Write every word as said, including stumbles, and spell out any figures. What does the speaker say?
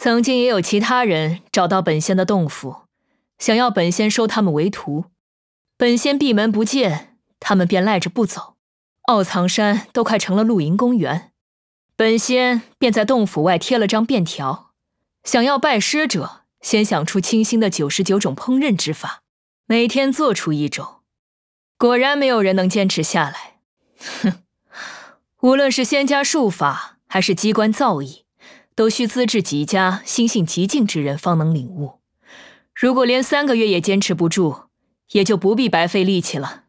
曾经也有其他人找到本仙的洞府，想要本仙收他们为徒，本仙闭门不见，他们便赖着不走。奥藏山都快成了露营公园，本仙便在洞府外贴了张便条，想要拜师者先想出清新的九十九种烹饪之法，每天做出一种。果然没有人能坚持下来。哼，无论是仙家术法还是机关造诣，都需资质极佳、心性极静之人方能领悟。如果连三个月也坚持不住，也就不必白费力气了。